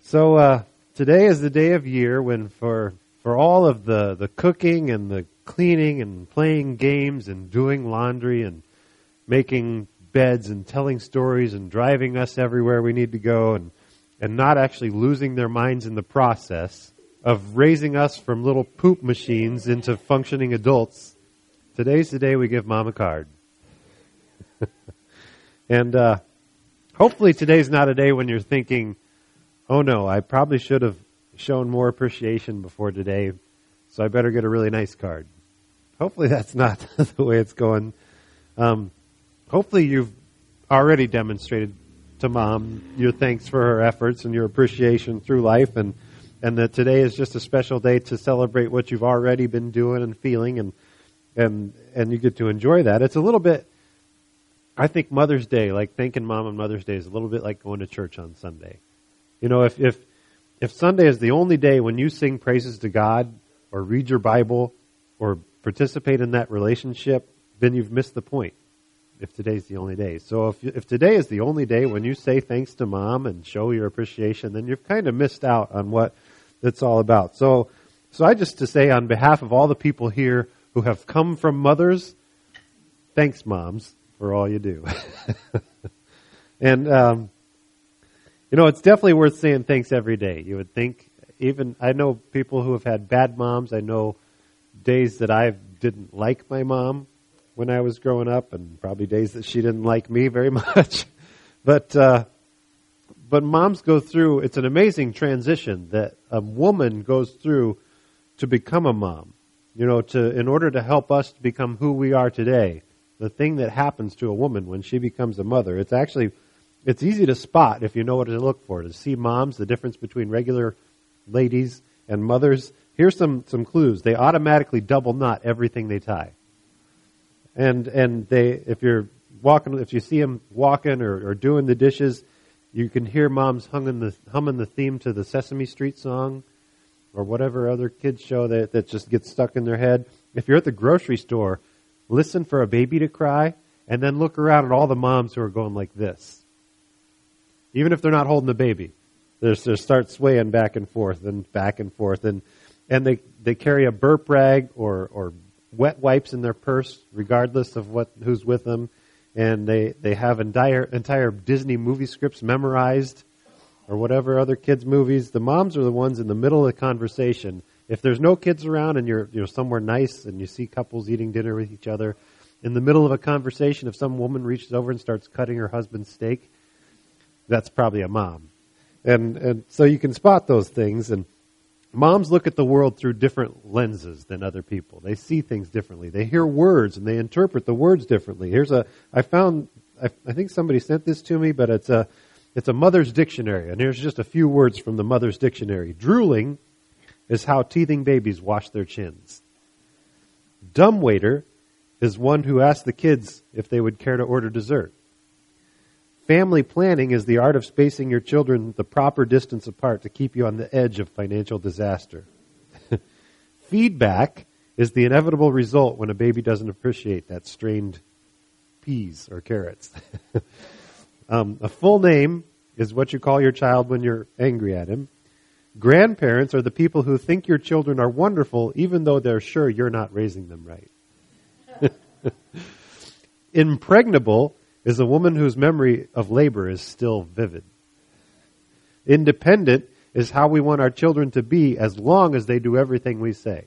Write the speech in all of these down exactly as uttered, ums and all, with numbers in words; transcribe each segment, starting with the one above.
So uh, today is the day of year when for for all of the, the cooking and the cleaning and playing games and doing laundry and making beds and telling stories and driving us everywhere we need to go and, and not actually losing their minds in the process of raising us from little poop machines into functioning adults, today's the day we give Mom a card. and uh, hopefully today's not a day when you're thinking, oh no, I probably should have shown more appreciation before today, so I better get a really nice card. Hopefully that's not the way it's going. Um, hopefully you've already demonstrated to Mom your thanks for her efforts and your appreciation through life, and, and that today is just a special day to celebrate what you've already been doing and feeling, and and and you get to enjoy that. It's a little bit, I think Mother's Day, like thanking Mom on Mother's Day, is a little bit like going to church on Sunday. You know, if, if if Sunday is the only day when you sing praises to God or read your Bible or participate in that relationship, then you've missed the point if today's the only day. So if if today is the only day when you say thanks to Mom and show your appreciation, then you've kind of missed out on what it's all about. So so I just to say on behalf of all the people here who have come from mothers, thanks, moms, for all you do. and um You know, it's definitely worth saying thanks every day. You would think, even, I know people who have had bad moms. I know days that I didn't like my mom when I was growing up, and probably days that she didn't like me very much. but, uh, but moms go through, it's an amazing transition that a woman goes through to become a mom. You know, to, in order to help us to become who we are today, the thing that happens to a woman when she becomes a mother, it's actually It's easy to spot if you know what to look for, to see moms, the difference between regular ladies and mothers. Here's some, some clues. They automatically double knot everything they tie. And and they if you're walking, if you see them walking or, or doing the dishes, you can hear moms humming the, humming the theme to the Sesame Street song or whatever other kids show that, that just gets stuck in their head. If you're at the grocery store, listen for a baby to cry and then look around at all the moms who are going like this. Even if they're not holding the baby, they just start swaying back and forth and back and forth, and and they, they carry a burp rag or, or wet wipes in their purse, regardless of what who's with them, and they they have entire entire Disney movie scripts memorized, or whatever other kids' movies. The moms are the ones in the middle of the conversation. If there's no kids around and you're you're somewhere nice and you see couples eating dinner with each other, in the middle of a conversation, if some woman reaches over and starts cutting her husband's steak, that's probably a mom. And and so you can spot those things. And moms look at the world through different lenses than other people. They see things differently. They hear words and they interpret the words differently. Here's a, I found, I, I think somebody sent this to me, but it's a, it's a mother's dictionary. And here's just a few words from the mother's dictionary. Drooling is how teething babies wash their chins. Dumbwaiter is one who asks the kids if they would care to order dessert. Family planning is the art of spacing your children the proper distance apart to keep you on the edge of financial disaster. Feedback is the inevitable result when a baby doesn't appreciate that strained peas or carrots. um, a full name is what you call your child when you're angry at him. Grandparents are the people who think your children are wonderful even though they're sure you're not raising them right. Impregnable is a woman whose memory of labor is still vivid. Independent is how we want our children to be as long as they do everything we say.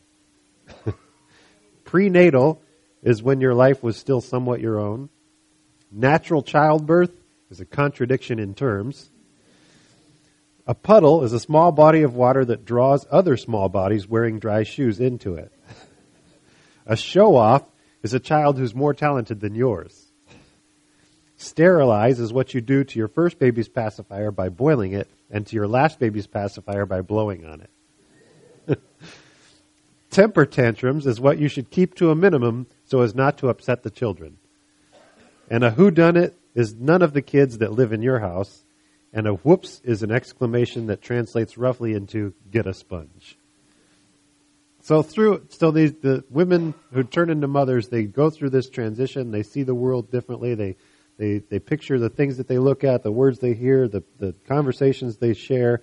Prenatal is when your life was still somewhat your own. Natural childbirth is a contradiction in terms. A puddle is a small body of water that draws other small bodies wearing dry shoes into it. A show-off is a child who's more talented than yours. Sterilize is what you do to your first baby's pacifier by boiling it and to your last baby's pacifier by blowing on it. Temper tantrums is what you should keep to a minimum so as not to upset the children. And a whodunit is none of the kids that live in your house. And a whoops is an exclamation that translates roughly into get a sponge. So through, so these, the women who turn into mothers, they go through this transition. They see the world differently. They They they picture the things that they look at, the words they hear, the, the conversations they share.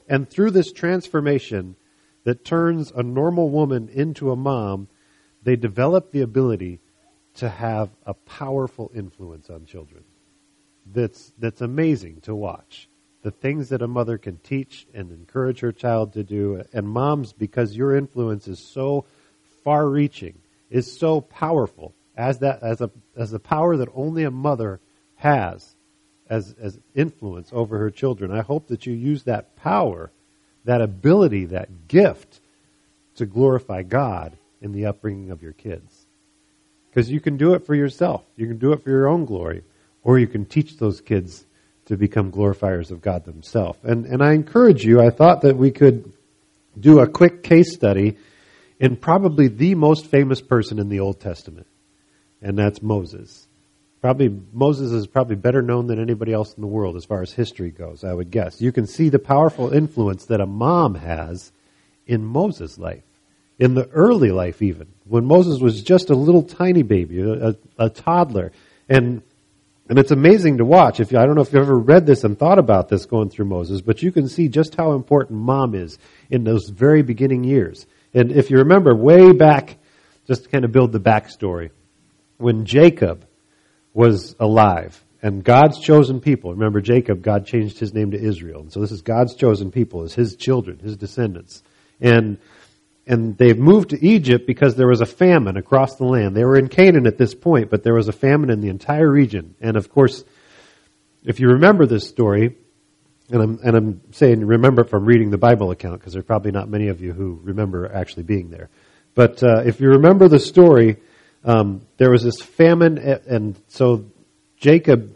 And through this transformation that turns a normal woman into a mom, they develop the ability to have a powerful influence on children. That's, that's amazing to watch. The things that a mother can teach and encourage her child to do. And moms, because your influence is so far-reaching, is so powerful, as that as a as the power that only a mother has as as influence over her children. I hope that you use that power, that ability, that gift to glorify God in the upbringing of your kids. Because you can do it for yourself. You can do it for your own glory. Or you can teach those kids to become glorifiers of God themselves. And and I encourage you, I thought that we could do a quick case study in probably the most famous person in the Old Testament. And that's Moses. Probably Moses is probably better known than anybody else in the world as far as history goes, I would guess. You can see the powerful influence that a mom has in Moses' life. In the early life even, when Moses was just a little tiny baby, a, a toddler. And and it's amazing to watch. If you, I don't know if you've ever read this and thought about this going through Moses, but you can see just how important mom is in those very beginning years. And if you remember way back, just to kind of build the backstory, when Jacob was alive and God's chosen people, remember Jacob, God changed his name to Israel. And so this is God's chosen people, as his children, his descendants. And And they've moved to Egypt because there was a famine across the land. They were in Canaan at this point, but there was a famine in the entire region. And of course, if you remember this story, and I'm, and I'm saying remember from reading the Bible account, because there are probably not many of you who remember actually being there. But uh, if you remember the story, um, there was this famine, and so Jacob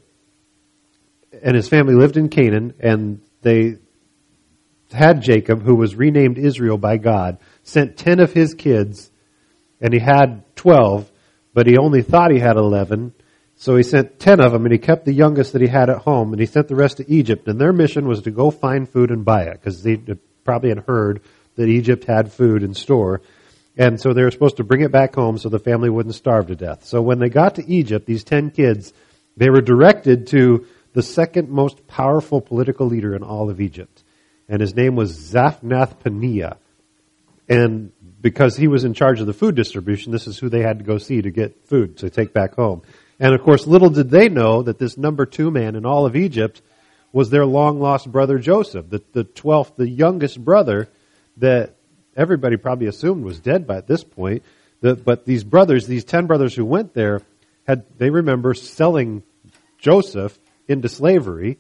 and his family lived in Canaan, and they had Jacob, who was renamed Israel by God, sent ten of his kids, and he had twelve, but he only thought he had eleven. So he sent ten of them, and he kept the youngest that he had at home, and he sent the rest to Egypt. And their mission was to go find food and buy it, because they probably had heard that Egypt had food in store. And so they were supposed to bring it back home so the family wouldn't starve to death. So when they got to Egypt, these ten kids, they were directed to the second most powerful political leader in all of Egypt. And his name was Zaphnath-Paneah. And because he was in charge of the food distribution, this is who they had to go see to get food to take back home. And of course, little did they know that this number two man in all of Egypt was their long-lost brother Joseph, the, the twelfth, the youngest brother that everybody probably assumed was dead by this point. The, but these brothers, these ten brothers who went there, had they remember selling Joseph into slavery,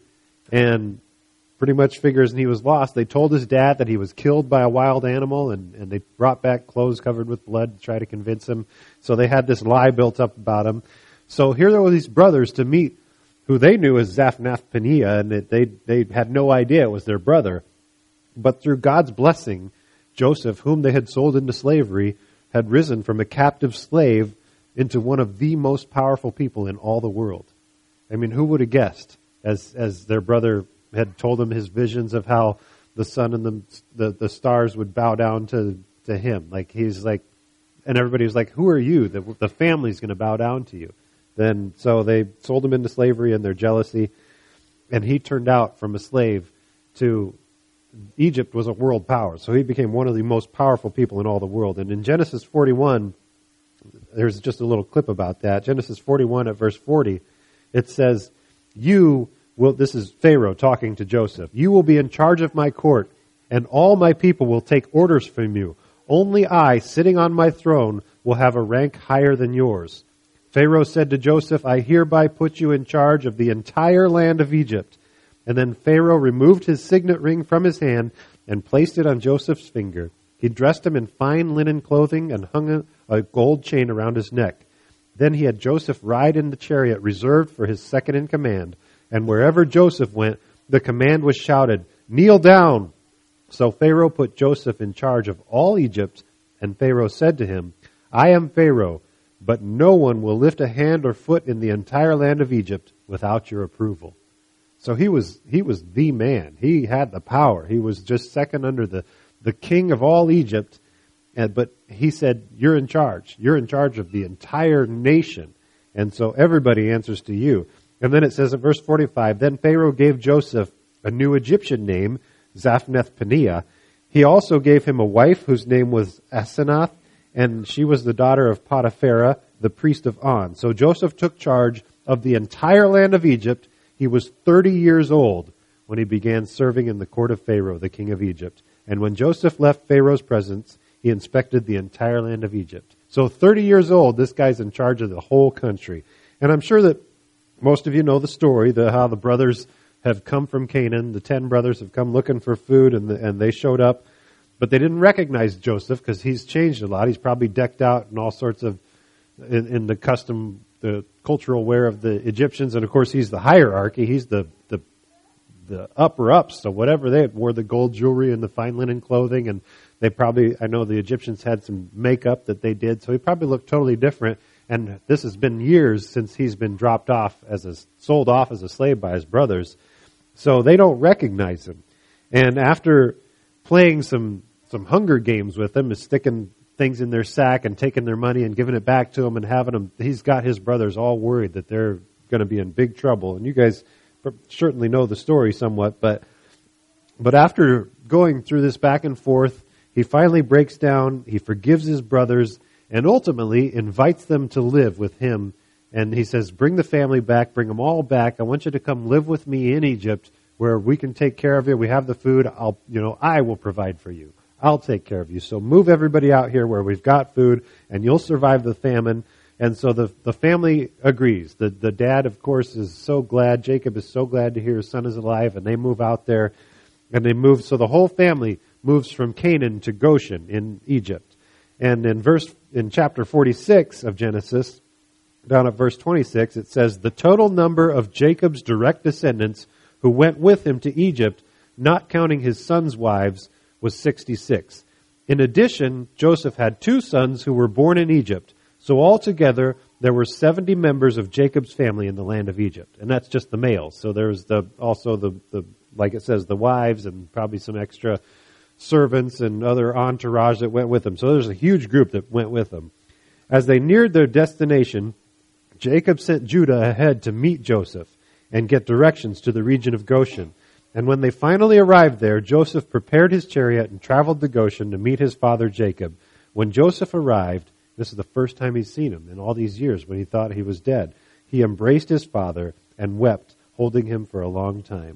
and pretty much figures he was lost. They told his dad that he was killed by a wild animal, and, and they brought back clothes covered with blood to try to convince him. So they had this lie built up about him. So here there were these brothers to meet who they knew as Zaphnath-Paneah, and they, they had no idea it was their brother. But through God's blessing, Joseph, whom they had sold into slavery, had risen from a captive slave into one of the most powerful people in all the world. I mean, who would have guessed, as as their brother had told him his visions of how the sun and the the, the stars would bow down to, to him. Like he's like, and everybody was like, who are you? The, the family's going to bow down to you. Then, so they sold him into slavery in their jealousy, and he turned out from a slave to, Egypt was a world power. So he became one of the most powerful people in all the world. And in Genesis forty-one, there's just a little clip about that. Genesis forty-one at verse forty, it says, you will, this is Pharaoh talking to Joseph, you will be in charge of my court, and all my people will take orders from you. Only I, sitting on my throne, will have a rank higher than yours. Pharaoh said to Joseph, I hereby put you in charge of the entire land of Egypt. And then Pharaoh removed his signet ring from his hand and placed it on Joseph's finger. He dressed him in fine linen clothing and hung a, a gold chain around his neck. Then he had Joseph ride in the chariot reserved for his second in command. And wherever Joseph went, the command was shouted, kneel down. So Pharaoh put Joseph in charge of all Egypt, and Pharaoh said to him, I am Pharaoh, but no one will lift a hand or foot in the entire land of Egypt without your approval. So he was he was the man. He had the power. He was just second under the, the king of all Egypt. And, but he said, you're in charge. You're in charge of the entire nation. And so everybody answers to you. And then it says in verse forty-five, then Pharaoh gave Joseph a new Egyptian name Zaphnath-Paneah. He also gave him a wife whose name was Asenath, and she was the daughter of Potipharah, the priest of On. So Joseph took charge of the entire land of Egypt. He was thirty years old when he began serving in the court of Pharaoh, the king of Egypt. And when Joseph left Pharaoh's presence, he inspected the entire land of Egypt. So thirty years old, this guy's in charge of the whole country. And I'm sure that most of you know the story, the, how the brothers have come from Canaan. The ten brothers have come looking for food, and, the, and they showed up. But they didn't recognize Joseph because he's changed a lot. He's probably decked out in all sorts of, in, in the custom, the cultural wear of the Egyptians. And of course, he's the hierarchy. He's the, the, the upper ups. So whatever they had, wore the gold jewelry and the fine linen clothing. And they probably, I know the Egyptians had some makeup that they did. So he probably looked totally different. And this has been years since he's been dropped off as a, sold off as a slave by his brothers. So they don't recognize him. And after playing some, some hunger games with him, is sticking things in their sack and taking their money and giving it back to him and having them, he's got his brothers all worried that they're going to be in big trouble. And you guys certainly know the story somewhat, but, but after going through this back and forth, he finally breaks down, he forgives his brothers, and ultimately invites them to live with him. And he says, bring the family back, bring them all back. I want you to come live with me in Egypt where we can take care of you. We have the food. I'll, you know, I will provide for you. I'll take care of you. So move everybody out here where we've got food and you'll survive the famine. And so the, the family agrees. The, the dad, of course, is so glad. Jacob is so glad to hear his son is alive, and they move out there and they move. So the whole family moves from Canaan to Goshen in Egypt. And in verse, in chapter forty-six of Genesis, down at verse twenty-six, it says, the total number of Jacob's direct descendants who went with him to Egypt, not counting his sons' wives, was sixty-six. In addition, Joseph had two sons who were born in Egypt. So altogether, there were seventy members of Jacob's family in the land of Egypt. And that's just the males. So there's the, also the, the, like it says, the wives and probably some extra servants and other entourage that went with them. So there's a huge group that went with them. As they neared their destination, Jacob sent Judah ahead to meet Joseph and get directions to the region of Goshen. And when they finally arrived there, Joseph prepared his chariot and traveled to Goshen to meet his father Jacob. When Joseph arrived, this is the first time he's seen him in all these years when he thought he was dead, he embraced his father and wept, holding him for a long time.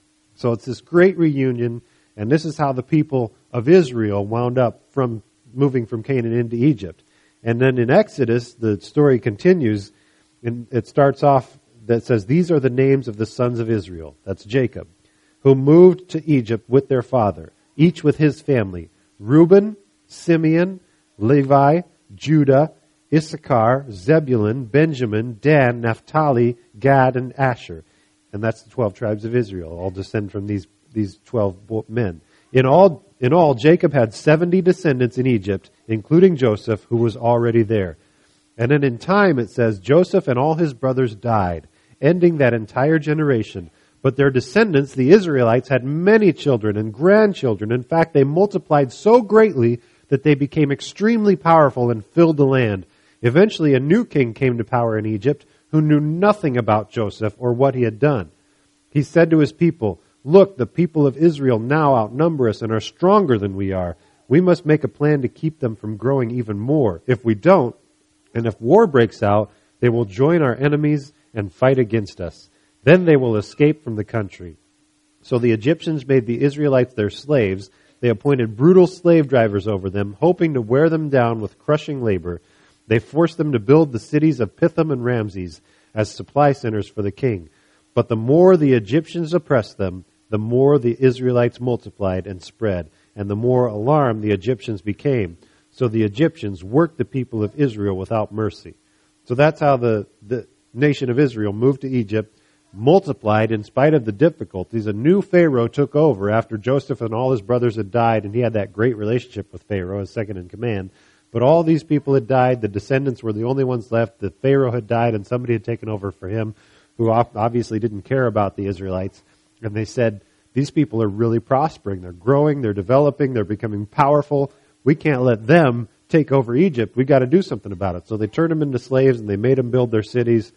So it's this great reunion. And this is how the people of Israel wound up from moving from Canaan into Egypt. And then in Exodus, the story continues, and it starts off that says, these are the names of the sons of Israel. That's Jacob, who moved to Egypt with their father, each with his family. Reuben, Simeon, Levi, Judah, Issachar, Zebulun, Benjamin, Dan, Naphtali, Gad, and Asher. And that's the twelve tribes of Israel, all descend from these these twelve men. In all, in all, Jacob had seventy descendants in Egypt, including Joseph, who was already there. And then in time, it says, Joseph and all his brothers died, ending that entire generation. But their descendants, the Israelites, had many children and grandchildren. In fact, they multiplied so greatly that they became extremely powerful and filled the land. Eventually, a new king came to power in Egypt who knew nothing about Joseph or what he had done. He said to his people, look, the people of Israel now outnumber us and are stronger than we are. We must make a plan to keep them from growing even more. If we don't, and if war breaks out, they will join our enemies and fight against us. Then they will escape from the country. So the Egyptians made the Israelites their slaves. They appointed brutal slave drivers over them, hoping to wear them down with crushing labor. They forced them to build the cities of Pithom and Ramses as supply centers for the king. But the more the Egyptians oppressed them, the more the Israelites multiplied and spread, and the more alarmed the Egyptians became. So the Egyptians worked the people of Israel without mercy. So that's how the, the nation of Israel moved to Egypt, multiplied in spite of the difficulties. A new Pharaoh took over after Joseph and all his brothers had died, and he had that great relationship with Pharaoh as second in command. But all these people had died. The descendants were the only ones left. The Pharaoh had died, and somebody had taken over for him who obviously didn't care about the Israelites. And they said, these people are really prospering. They're growing. They're developing. They're becoming powerful. We can't let them take over Egypt. We got to do something about it. So they turned them into slaves and they made them build their cities.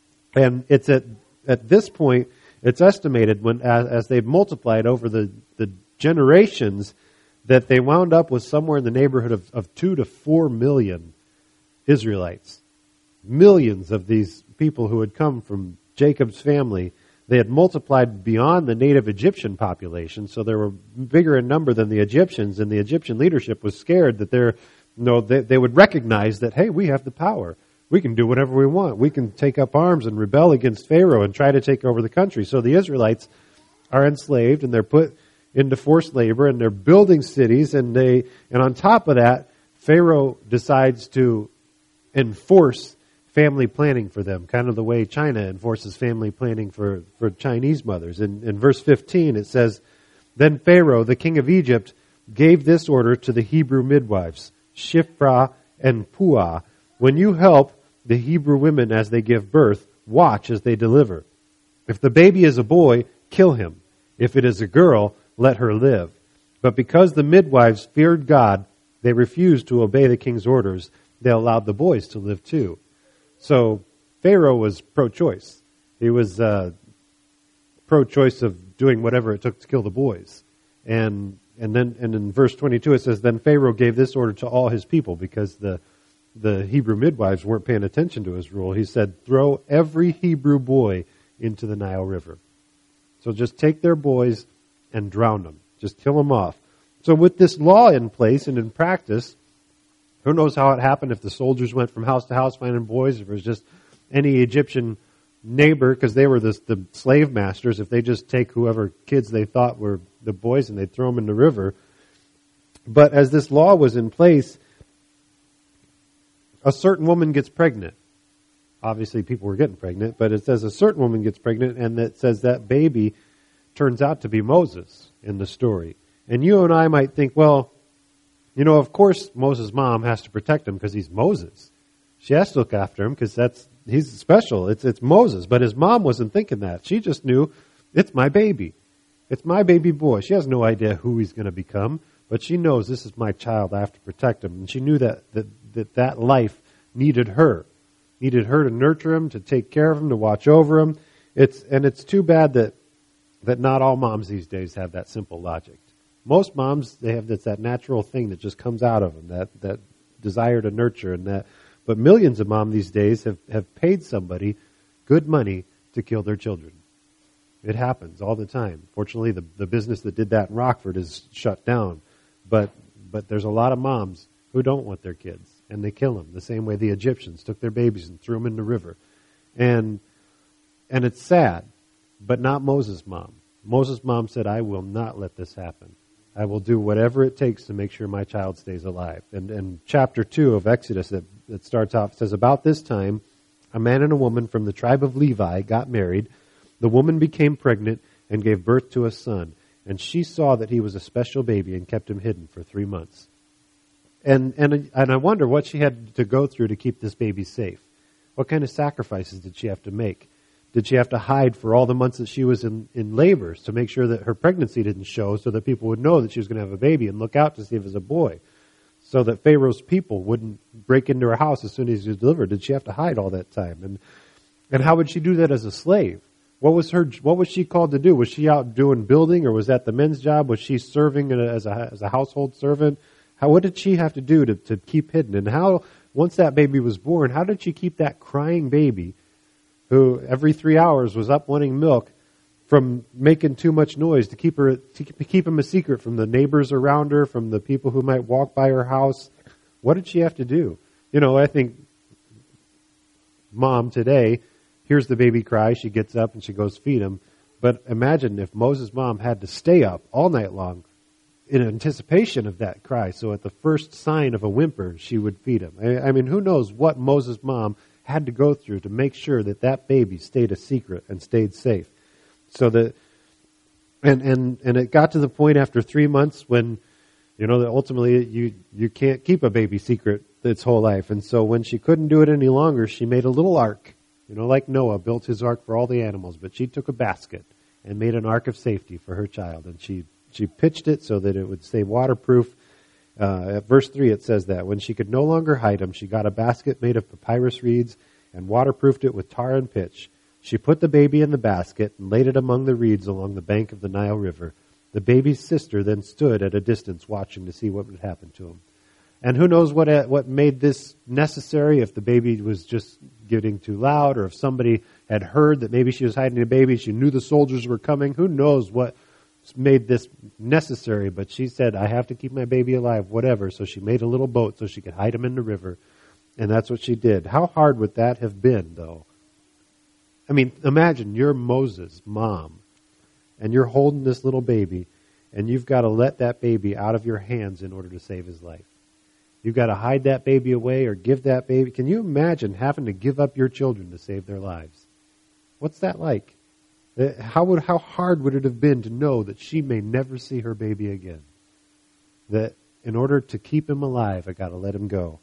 And it's at, at this point, it's estimated when, as, as they've multiplied over the, the generations that they wound up with somewhere in the neighborhood of, of two to four million Israelites. Millions of these people who had come from Jacob's family. They had multiplied beyond the native Egyptian population, so they were bigger in number than the Egyptians, and the Egyptian leadership was scared that they're, you know, they, they would recognize that, hey, we have the power. We can do whatever we want. We can take up arms and rebel against Pharaoh and try to take over the country. So the Israelites are enslaved, and they're put into forced labor, and they're building cities, and they, and on top of that, Pharaoh decides to enforce family planning for them, kind of the way China enforces family planning for, for Chinese mothers. In, in verse fifteen, it says, Then Pharaoh, the king of Egypt, gave this order to the Hebrew midwives, Shiphrah and Puah, When you help the Hebrew women as they give birth, watch as they deliver. If the baby is a boy, kill him. If it is a girl, let her live. But because the midwives feared God, they refused to obey the king's orders. They allowed the boys to live too. So Pharaoh was pro-choice. He was uh, pro-choice of doing whatever it took to kill the boys. And and then and in verse twenty-two it says, Then Pharaoh gave this order to all his people, because the the Hebrew midwives weren't paying attention to his rule. He said, throw every Hebrew boy into the Nile River. So just take their boys and drown them. Just kill them off. So with this law in place and in practice, who knows how it happened, if the soldiers went from house to house finding boys, if it was just any Egyptian neighbor, because they were the, the slave masters, if they just take whoever kids they thought were the boys and they'd throw them in the river. But as this law was in place, a certain woman gets pregnant. Obviously people were getting pregnant, but it says a certain woman gets pregnant, and it says that baby turns out to be Moses in the story. And you and I might think, well, you know, of course Moses' mom has to protect him because he's Moses. She has to look after him because that's he's special. It's it's Moses. But his mom wasn't thinking that. She just knew, it's my baby. It's my baby boy. She has no idea who he's going to become, but she knows this is my child. I have to protect him. And she knew that that that, that life needed her. Needed her to nurture him, to take care of him, to watch over him. It's and it's too bad that that not all moms these days have that simple logic. Most moms, they have this, that natural thing that just comes out of them, that, that desire to nurture. and that. But millions of moms these days have, have paid somebody good money to kill their children. It happens all the time. Fortunately, the, the business that did that in Rockford is shut down. But but there's a lot of moms who don't want their kids, and they kill them the same way the Egyptians took their babies and threw them in the river. And and it's sad, but not Moses' mom. Moses' mom said, I will not let this happen. I will do whatever it takes to make sure my child stays alive. And, and chapter two of Exodus, that, that starts off, says, About this time, a man and a woman from the tribe of Levi got married. The woman became pregnant and gave birth to a son. And she saw that he was a special baby and kept him hidden for three months. And, and, and I wonder what she had to go through to keep this baby safe. What kind of sacrifices did she have to make? Did she have to hide for all the months that she was in, in labor to make sure that her pregnancy didn't show, so that people would know that she was going to have a baby and look out to see if it was a boy, so that Pharaoh's people wouldn't break into her house as soon as he was delivered? Did she have to hide all that time? And and how would she do that as a slave? What was her? What was she called to do? Was she out doing building, or was that the men's job? Was she serving as a as a household servant? How what did she have to do to, to keep hidden? And how, once that baby was born, how did she keep that crying baby, who every three hours was up wanting milk, from making too much noise, to keep her to keep him a secret from the neighbors around her, from the people who might walk by her house? What did she have to do? You know, I think mom today hears the baby cry, she gets up and she goes feed him. But imagine if Moses' mom had to stay up all night long in anticipation of that cry. So at the first sign of a whimper, she would feed him. I mean, who knows what Moses' mom had to go through to make sure that that baby stayed a secret and stayed safe. So that, and, and, and it got to the point after three months when, you know, that ultimately you, you can't keep a baby secret its whole life. And so when she couldn't do it any longer, she made a little ark, you know, like Noah built his ark for all the animals, but she took a basket and made an ark of safety for her child. And she, she pitched it so that it would stay waterproof. Uh, at verse three, it says that when she could no longer hide him, she got a basket made of papyrus reeds and waterproofed it with tar and pitch. She put the baby in the basket and laid it among the reeds along the bank of the Nile River. The baby's sister then stood at a distance watching to see what would happen to him. And who knows what what made this necessary, if the baby was just getting too loud, or if somebody had heard that maybe she was hiding a baby, she knew the soldiers were coming. Who knows what made this necessary, but she said, I have to keep my baby alive, whatever. So she made a little boat so she could hide him in the river, and that's what she did. How hard would that have been, though? I mean, imagine you're Moses' mom, and you're holding this little baby, and you've got to let that baby out of your hands in order to save his life. You've got to hide that baby away or give that baby. Can you imagine having to give up your children to save their lives? What's that like? How would how hard would it have been to know that she may never see her baby again? That in order to keep him alive, I got to let him go.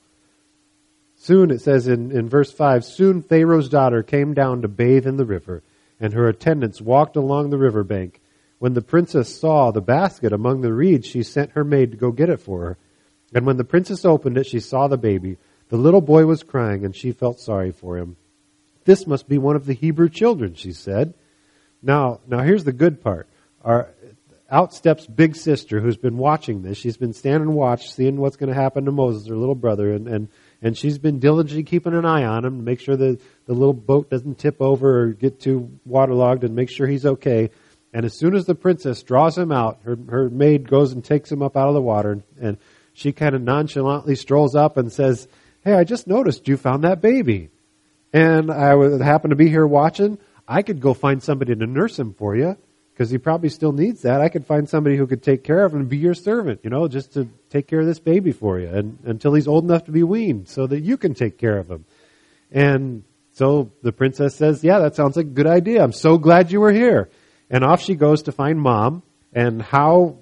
Soon, it says in, in verse five, soon Pharaoh's daughter came down to bathe in the river, and her attendants walked along the river bank. When the princess saw the basket among the reeds, she sent her maid to go get it for her. And when the princess opened it, she saw the baby. The little boy was crying, and she felt sorry for him. This must be one of the Hebrew children, she said. Now, now here's the good part. Our, out steps big sister, who's been watching this. She's been standing and watch, seeing what's going to happen to Moses, her little brother, and, and, and she's been diligently keeping an eye on him to make sure that the little boat doesn't tip over or get too waterlogged, and make sure he's okay. And as soon as the princess draws him out, her, her maid goes and takes him up out of the water, and, and she kind of nonchalantly strolls up and says, hey, I just noticed you found that baby. And I would happen to be here watching. I could go find somebody to nurse him for you, because he probably still needs that. I could find somebody who could take care of him and be your servant, you know, just to take care of this baby for you and, until he's old enough to be weaned so that you can take care of him. And so the princess says, yeah, that sounds like a good idea. I'm so glad you were here. And off she goes to find Mom. And how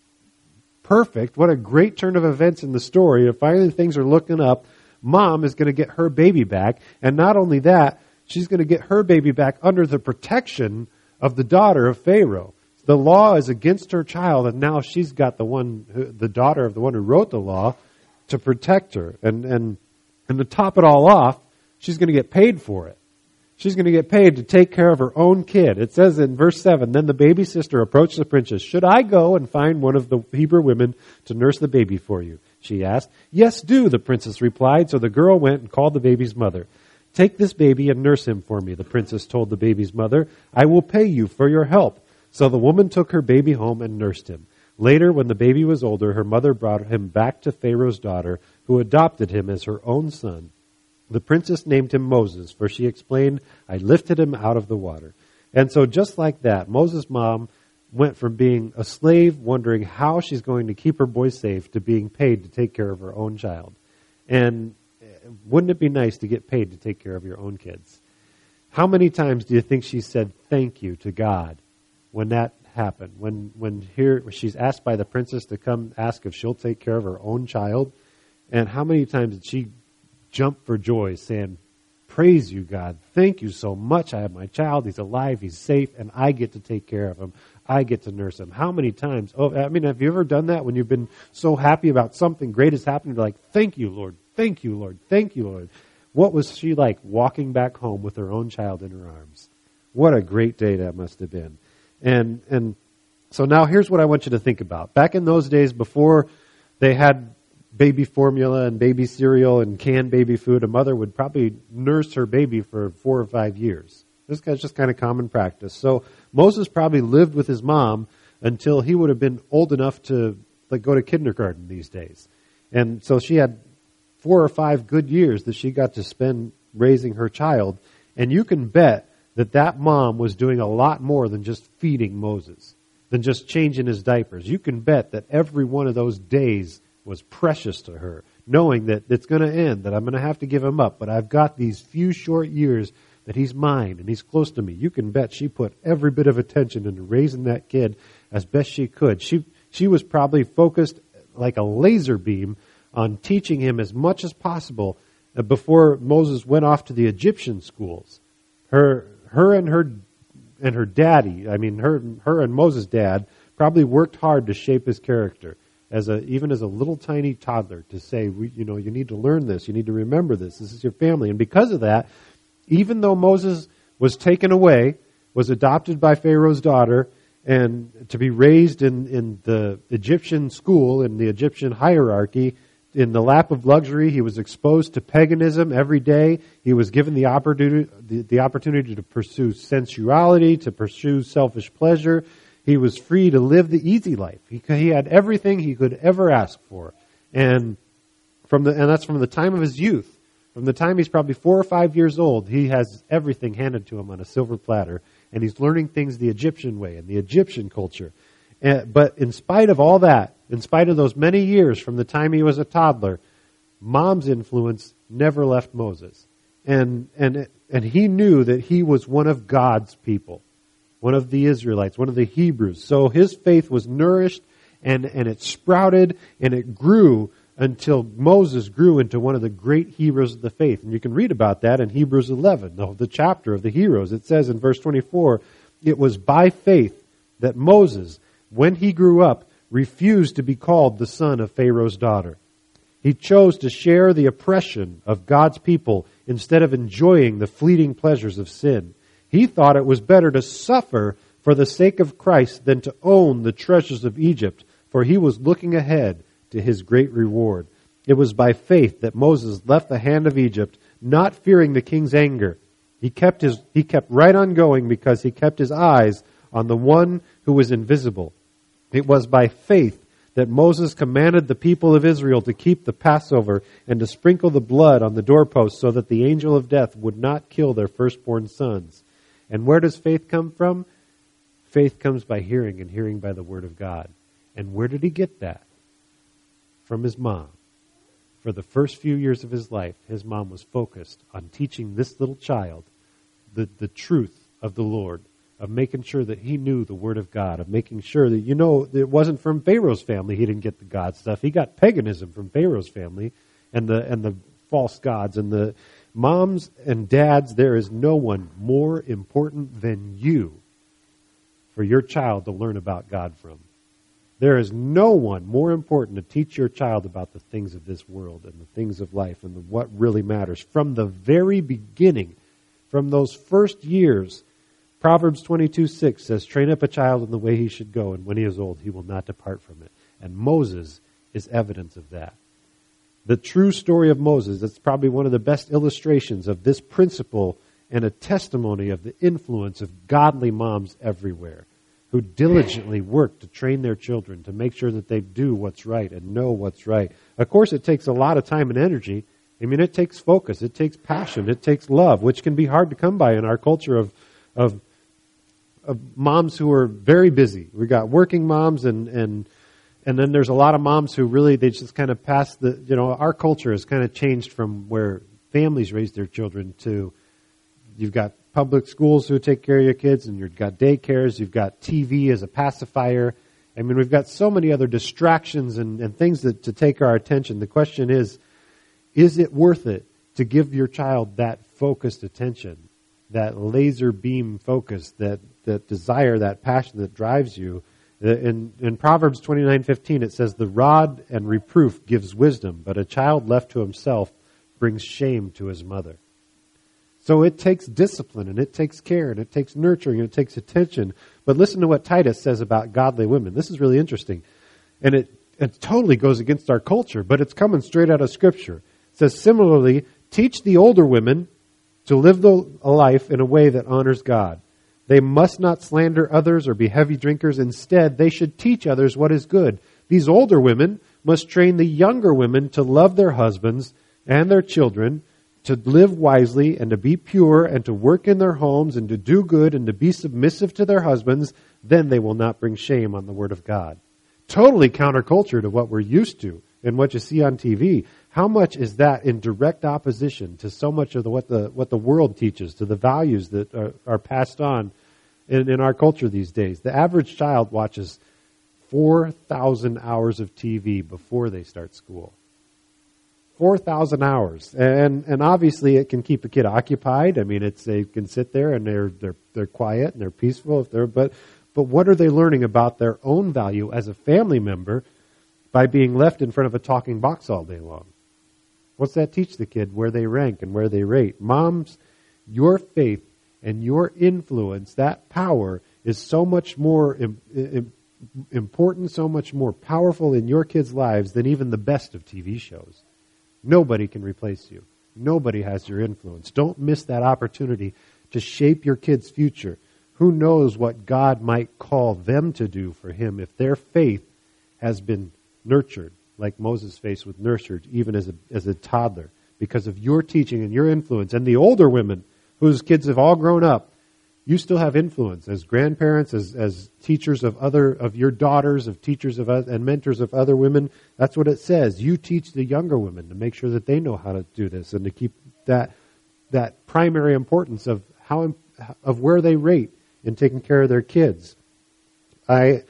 perfect, what a great turn of events in the story. And finally things are looking up. Mom is going to get her baby back. And not only that, she's going to get her baby back under the protection of the daughter of Pharaoh. The law is against her child, and now she's got the one, who, the daughter of the one who wrote the law, to protect her. And and and to top it all off, she's going to get paid for it. She's going to get paid to take care of her own kid. It says in verse seven, then the baby sister approached the princess. Should I go and find one of the Hebrew women to nurse the baby for you? She asked. Yes, do, the princess replied. So the girl went and called the baby's mother. Take this baby and nurse him for me, the princess told the baby's mother. I will pay you for your help. So the woman took her baby home and nursed him. Later, when the baby was older, her mother brought him back to Pharaoh's daughter, who adopted him as her own son. The princess named him Moses, for she explained, I lifted him out of the water. And so just like that, Moses' mom went from being a slave, wondering how she's going to keep her boy safe, to being paid to take care of her own child. And wouldn't it be nice to get paid to take care of your own kids? How many times do you think she said thank you to God when that happened? When when here she's asked by the princess to come ask if she'll take care of her own child. And how many times did she jump for joy saying, praise you, God. Thank you so much. I have my child. He's alive. He's safe. And I get to take care of him. I get to nurse him. How many times? Oh, I mean, have you ever done that when you've been so happy about something great has happened? You're like, thank you, Lord. Thank you, Lord. Thank you, Lord. What was she like walking back home with her own child in her arms? What a great day that must have been. And and so now here's what I want you to think about. Back in those days, before they had baby formula and baby cereal and canned baby food, a mother would probably nurse her baby for four or five years. This guy's just kind of common practice. So Moses probably lived with his mom until he would have been old enough to like go to kindergarten these days. And so she had four or five good years that she got to spend raising her child. And you can bet that that mom was doing a lot more than just feeding Moses, than just changing his diapers. You can bet that every one of those days was precious to her, knowing that it's going to end, that I'm going to have to give him up, but I've got these few short years that he's mine and he's close to me. You can bet she put every bit of attention into raising that kid as best she could. She she was probably focused like a laser beam on teaching him as much as possible before Moses went off to the Egyptian schools. Her her and her and her daddy, I mean her her and Moses' dad probably worked hard to shape his character. As a, even as a little tiny toddler, to say, we, you know, you need to learn this, you need to remember this, this is your family. And because of that, even though Moses was taken away, was adopted by Pharaoh's daughter, and to be raised in, in the Egyptian school, in the Egyptian hierarchy, in the lap of luxury. He was exposed to paganism every day. He was given the opportunity, the, the opportunity to pursue sensuality, to pursue selfish pleasure. He was free to live the easy life. He, he had everything he could ever ask for. And from the, and that's from the time of his youth. From the time he's probably four or five years old, he has everything handed to him on a silver platter. And he's learning things the Egyptian way and the Egyptian culture. And, but in spite of all that, in spite of those many years from the time he was a toddler, Mom's influence never left Moses. And, and, and he knew that he was one of God's people, one of the Israelites, one of the Hebrews. So his faith was nourished and, and it sprouted and it grew until Moses grew into one of the great heroes of the faith. And you can read about that in Hebrews eleven, the, the chapter of the heroes. It says in verse twenty-four, it was by faith that Moses, when he grew up, refused to be called the son of Pharaoh's daughter. He chose to share the oppression of God's people instead of enjoying the fleeting pleasures of sin. He thought it was better to suffer for the sake of Christ than to own the treasures of Egypt, for he was looking ahead to his great reward. It was by faith that Moses left the hand of Egypt, not fearing the king's anger. He kept his, he kept right on going because he kept his eyes on the one who was invisible. It was by faith that Moses commanded the people of Israel to keep the Passover and to sprinkle the blood on the doorposts so that the angel of death would not kill their firstborn sons. And where does faith come from? Faith comes by hearing, and hearing by the word of God. And where did he get that? From his mom. For the first few years of his life, his mom was focused on teaching this little child the, the truth of the Lord, of making sure that he knew the Word of God, of making sure that, you know, it wasn't from Pharaoh's family he didn't get the God stuff. He got paganism from Pharaoh's family and the and the false gods. And the moms and dads, there is no one more important than you for your child to learn about God from. There is no one more important to teach your child about the things of this world and the things of life and the, what really matters. From the very beginning, from those first years, Proverbs twenty-two six says, train up a child in the way he should go, and when he is old, he will not depart from it. And Moses is evidence of that. The true story of Moses, it's probably one of the best illustrations of this principle and a testimony of the influence of godly moms everywhere, who diligently work to train their children to make sure that they do what's right and know what's right. Of course, it takes a lot of time and energy. I mean, it takes focus, it takes passion, it takes love, which can be hard to come by in our culture of of, of moms who are very busy. We got working moms, and and and then there's a lot of moms who really, they just kind of pass the, you know, our culture has kind of changed from where families raise their children to, you've got public schools who take care of your kids, and you've got daycares, you've got T V as a pacifier. I mean, we've got so many other distractions and, and things that to take our attention. The question is, is it worth it to give your child that focused attention, that laser beam focus, that, that desire, that passion that drives you? In, in Proverbs twenty-nine fifteen, it says, the rod and reproof gives wisdom, but a child left to himself brings shame to his mother. So it takes discipline, and it takes care, and it takes nurturing, and it takes attention. But listen to what Titus says about godly women. This is really interesting. And it, it totally goes against our culture, but it's coming straight out of Scripture. It says, similarly, teach the older women to live the, a life in a way that honors God. They must not slander others or be heavy drinkers. Instead, they should teach others what is good. These older women must train the younger women to love their husbands and their children, to live wisely and to be pure and to work in their homes and to do good and to be submissive to their husbands. Then they will not bring shame on the word of God. Totally counterculture to what we're used to and what you see on T V. How much is that in direct opposition to so much of the, what the what the world teaches, to the values that are, are passed on in, in our culture these days? The average child watches four thousand hours of T V before they start school. four thousand hours. And and obviously it can keep a kid occupied. I mean, it's they can sit there and they're they're they're quiet and they're peaceful if they're but but what are they learning about their own value as a family member by being left in front of a talking box all day long? What's that teach the kid? Where they rank and where they rate. Moms, your faith and your influence, that power is so much more im- im- important, so much more powerful in your kids' lives than even the best of T V shows. Nobody can replace you. Nobody has your influence. Don't miss that opportunity to shape your kids' future. Who knows what God might call them to do for Him if their faith has been nurtured, like Moses' faith was nurtured, even as a, as a toddler, because of your teaching and your influence. And the older women whose kids have all grown up, you still have influence as grandparents, as, as teachers of other of your daughters, of teachers of and mentors of other women. That's what it says. You teach the younger women to make sure that they know how to do this and to keep that that primary importance of how of where they rate in taking care of their kids. I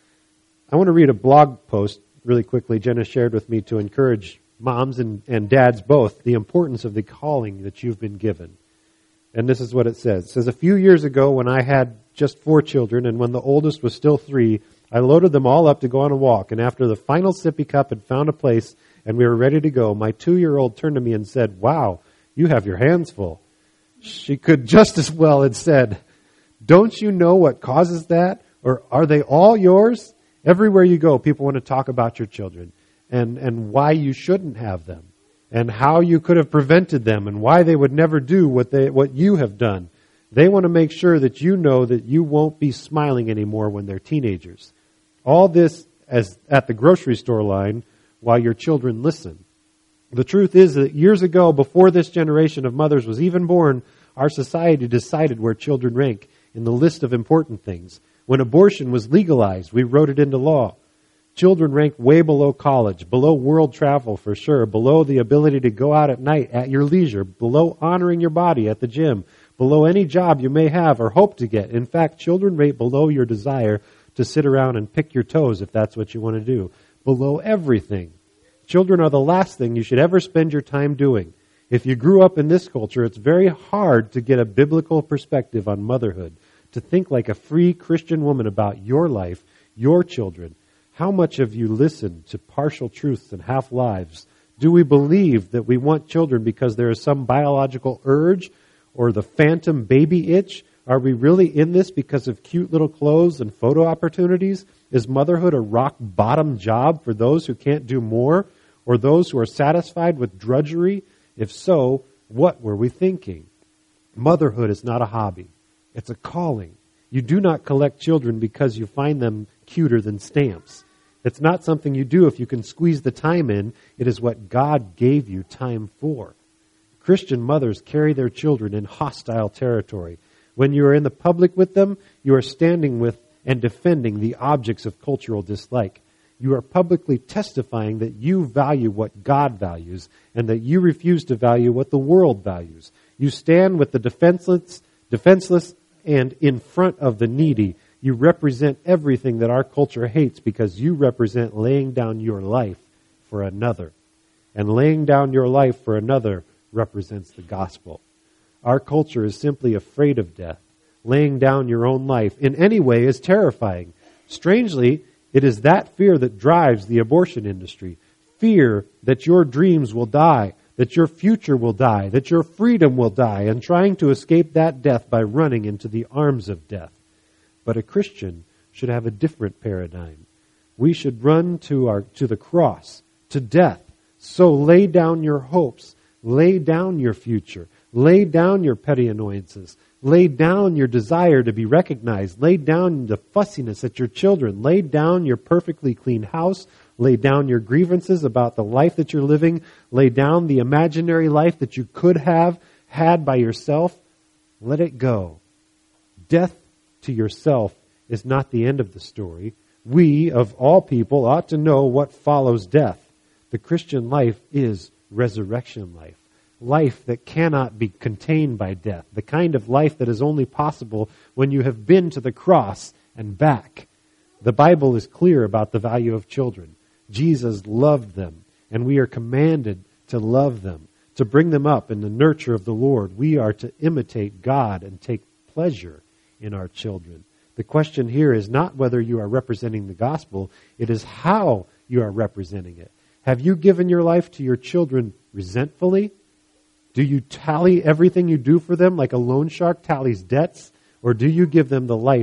I want to read a blog post really quickly Jenna shared with me to encourage moms and, and dads both the importance of the calling that you've been given. And this is what it says. It says, a few years ago when I had just four children and when the oldest was still three, I loaded them all up to go on a walk. And after the final sippy cup had found a place and we were ready to go, my two-year-old turned to me and said, "Wow, you have your hands full." She could just as well have said, "Don't you know what causes that? Or are they all yours?" Everywhere you go, people want to talk about your children and, and why you shouldn't have them, and how you could have prevented them, and why they would never do what they what you have done. They want to make sure that you know that you won't be smiling anymore when they're teenagers. All this as at the grocery store line while your children listen. The truth is that years ago, before this generation of mothers was even born, our society decided where children rank in the list of important things. When abortion was legalized, we wrote it into law. Children ranked way below college, below world travel for sure, below the ability to go out at night at your leisure, below honoring your body at the gym, below any job you may have or hope to get. In fact, children rate below your desire to sit around and pick your toes if that's what you want to do. Below everything. Children are the last thing you should ever spend your time doing. If you grew up in this culture, it's very hard to get a biblical perspective on motherhood, to think like a free Christian woman about your life, your children. How much have you listened to partial truths and half-lives? Do we believe that we want children because there is some biological urge or the phantom baby itch? Are we really in this because of cute little clothes and photo opportunities? Is motherhood a rock-bottom job for those who can't do more, or those who are satisfied with drudgery? If so, what were we thinking? Motherhood is not a hobby. It's a calling. You do not collect children because you find them cuter than stamps. It's not something you do if you can squeeze the time in. It is what God gave you time for. Christian mothers carry their children in hostile territory. When you are in the public with them, you are standing with and defending the objects of cultural dislike. You are publicly testifying that you value what God values and that you refuse to value what the world values. You stand with the defenseless, defenseless and in front of the needy. You represent everything that our culture hates because you represent laying down your life for another. And laying down your life for another represents the gospel. Our culture is simply afraid of death. Laying down your own life in any way is terrifying. Strangely, it is that fear that drives the abortion industry. Fear that your dreams will die, that your future will die, that your freedom will die, and trying to escape that death by running into the arms of death. But a Christian should have a different paradigm. We should run to our to the cross, to death. So lay down your hopes, lay down your future, lay down your petty annoyances, lay down your desire to be recognized, lay down the fussiness at your children, lay down your perfectly clean house, lay down your grievances about the life that you're living, lay down the imaginary life that you could have had by yourself. Let it go. Death to yourself is not the end of the story. We, of all people, ought to know what follows death. The Christian life is resurrection life. Life that cannot be contained by death. The kind of life that is only possible when you have been to the cross and back. The Bible is clear about the value of children. Jesus loved them, and we are commanded to love them, to bring them up in the nurture of the Lord. We are to imitate God and take pleasure in our children. The question here is not whether you are representing the gospel, it is how you are representing it. Have you given your life to your children resentfully? Do you tally everything you do for them like a loan shark tallies debts? Or do you give them the life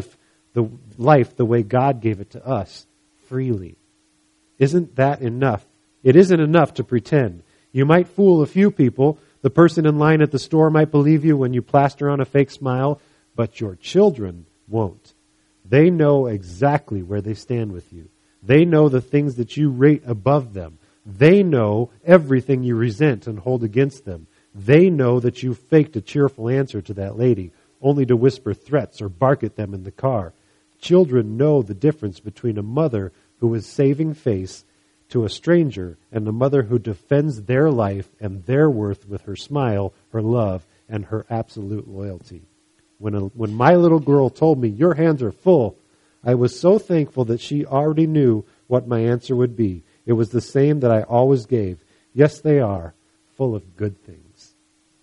the life the way God gave it to us, freely. Isn't that enough? It isn't enough to pretend. You might fool a few people. The person in line at the store might believe you when you plaster on a fake smile, but your children won't. They know exactly where they stand with you. They know the things that you rate above them. They know everything you resent and hold against them. They know that you faked a cheerful answer to that lady, only to whisper threats or bark at them in the car. Children know the difference between a mother who is saving face to a stranger and a mother who defends their life and their worth with her smile, her love, and her absolute loyalty. When, a, when my little girl told me, "Your hands are full," I was so thankful that she already knew what my answer would be. It was the same that I always gave. Yes, they are, full of good things.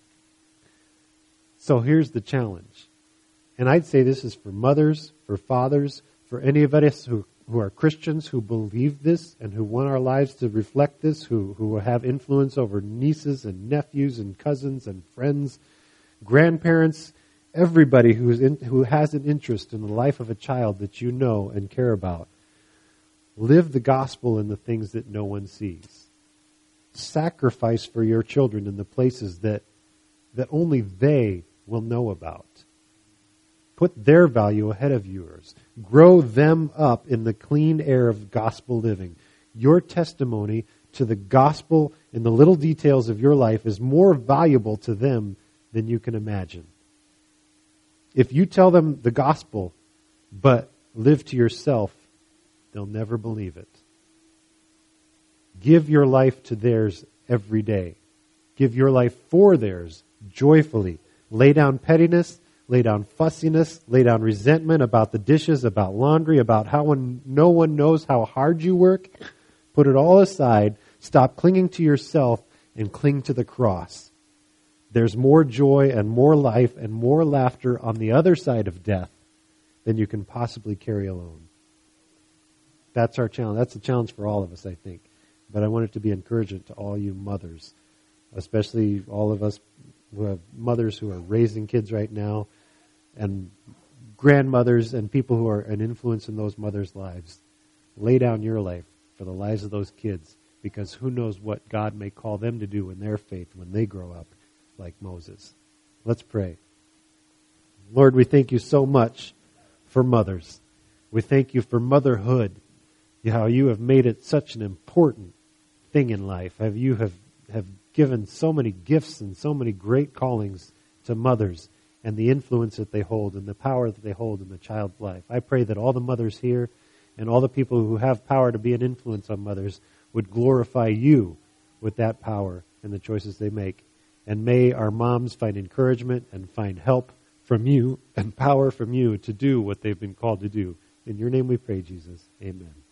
So here's the challenge. And I'd say this is for mothers, for fathers, for any of us who, who are Christians, who believe this and who want our lives to reflect this, who, who have influence over nieces and nephews and cousins and friends, grandparents, everybody who's in, who has an interest in the life of a child that you know and care about. Live the gospel in the things that no one sees. Sacrifice for your children in the places that, that only they will know about. Put their value ahead of yours. Grow them up in the clean air of gospel living. Your testimony to the gospel in the little details of your life is more valuable to them than you can imagine. If you tell them the gospel, but live to yourself, they'll never believe it. Give your life to theirs every day. Give your life for theirs joyfully. Lay down pettiness, lay down fussiness, lay down resentment about the dishes, about laundry, about how when no one knows how hard you work. Put it all aside. Stop clinging to yourself and cling to the cross. There's more joy and more life and more laughter on the other side of death than you can possibly carry alone. That's our challenge. That's a challenge for all of us, I think. But I want it to be encouragement to all you mothers, especially all of us who have mothers who are raising kids right now, and grandmothers and people who are an influence in those mothers' lives. Lay down your life for the lives of those kids, because who knows what God may call them to do in their faith when they grow up like Moses. Let's pray. Lord, we thank you so much for mothers. We thank you for motherhood, how you have made it such an important thing in life. How you have, have given so many gifts and so many great callings to mothers, and the influence that they hold and the power that they hold in the child's life. I pray that all the mothers here and all the people who have power to be an influence on mothers would glorify you with that power and the choices they make. And may our moms find encouragement and find help from you and power from you to do what they've been called to do. In your name we pray, Jesus. Amen.